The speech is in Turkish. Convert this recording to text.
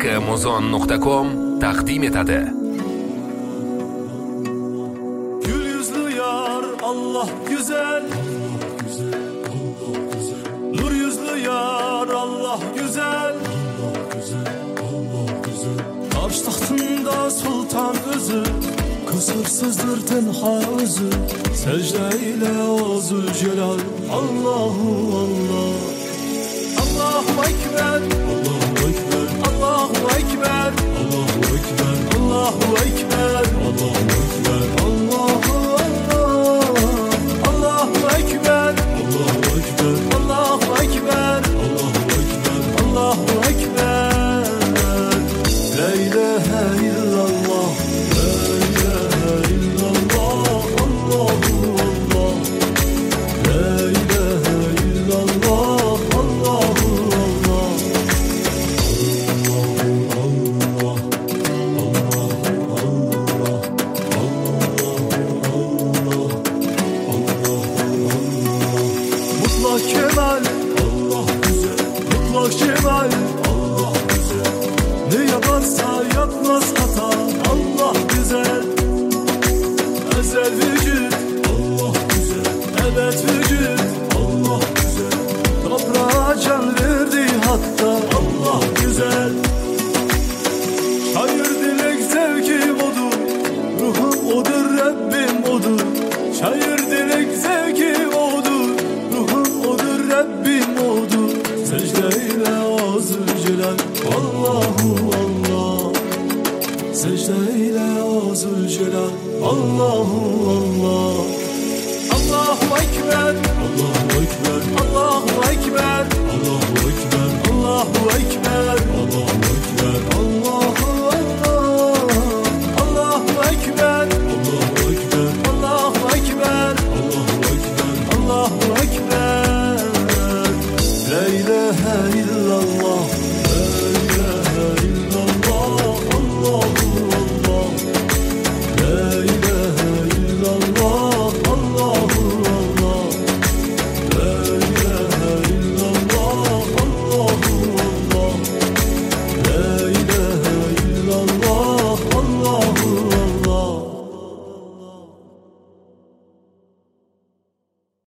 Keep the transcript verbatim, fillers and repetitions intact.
amazon nokta com taqdim etadi. Gül yüzlü yar Allah güzel, nur yüzlü yar Allah güzel, arş tahtında sultan özü, kusursuzdur tenha özü, secde ile o Zülcelal. Allahu Allah, Allahu Ekber, Allahu Ekber, Allahu Ekber, Allahu Ekber, Allahu Ekber, Allahu Ekber, Allahu Allah, Allahu Ekber, Allahu Ekber, Allahu Ekber, Allahu Ekber, Allahu Ekber. La ilahe illallah, la ilahe illallah, Allahu Allah, la ilahe illallah, Allahu Allah, Allah, mutlak kemal, Allah güzel, mutlak kemal, Allah güzel, ne yaparsa yapmaz hata, Allah güzel, ezel vücut, Allah güzel, evet vücut, Allah güzel, toprağa can verdi hatta, Allah güzel. Şair dilek zevkim odur, ruhum odur, Rabbim odur. Şair dilek zevkim odur, ruhum odur, Rabbim odur. Secdeyle o Zülcelal, Allahu Allah. Secdeyle o Zülcelal, Allahu Allah. Allahu Ekber, Allahu Ekber, Allahu Ekber, Allahu Ekber, Allahu Ekber, Allahu Ekber, Allahu Allah, Allahu Ekber, Allahu Ekber, Allahu Ekber, Allahu Ekber, Allahu Ekber. La ilahe illallah.